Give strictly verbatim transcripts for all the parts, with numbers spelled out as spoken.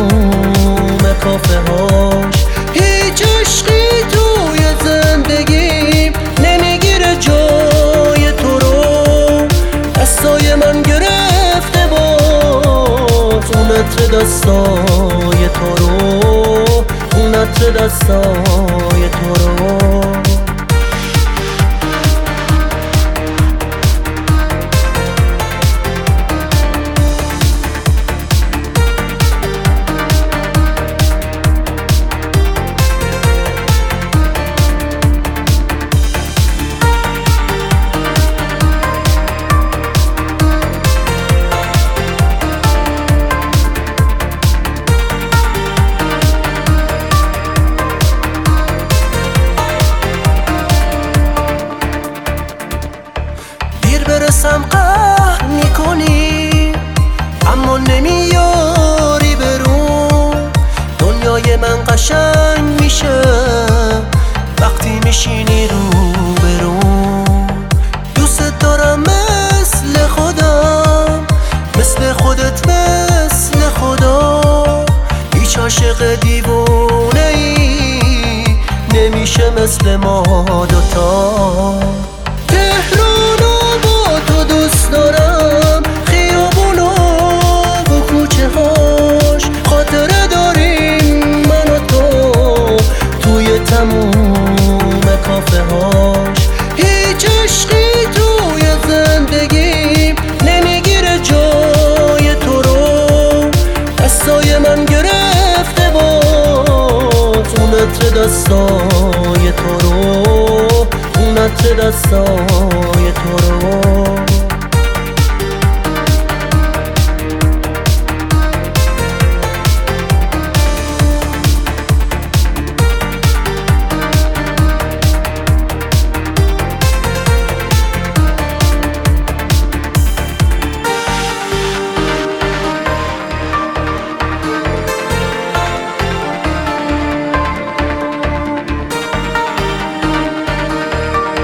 تموم کافه هاش. هیچ عشقی توی زندگیم نمیگیره جای تو رو، دستای من گرفته باز اون عطر دستای تو رو، اون عطر دستای تو رو. برسم قهر میکنی اما نمیاری برون، دنیای من قشنگ میشه وقتی میشینی رو برون. دوست دارم مثل خودم، مثل خودت مثل خدا، هیچ عاشق دیوونه ای نمیشه مثل ما دوتا. دوست دارم خیابون و کوچه هاش، خاطره داریم من و تو توی تموم کافه هاش. هیچ عشقی توی زندگیم نمیگیره جای تو رو، دستای من گرفته باز اون عطر دستای تو رو، اون عطر دستای تو رو.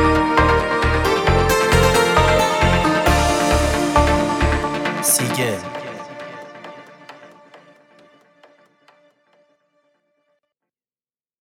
Again.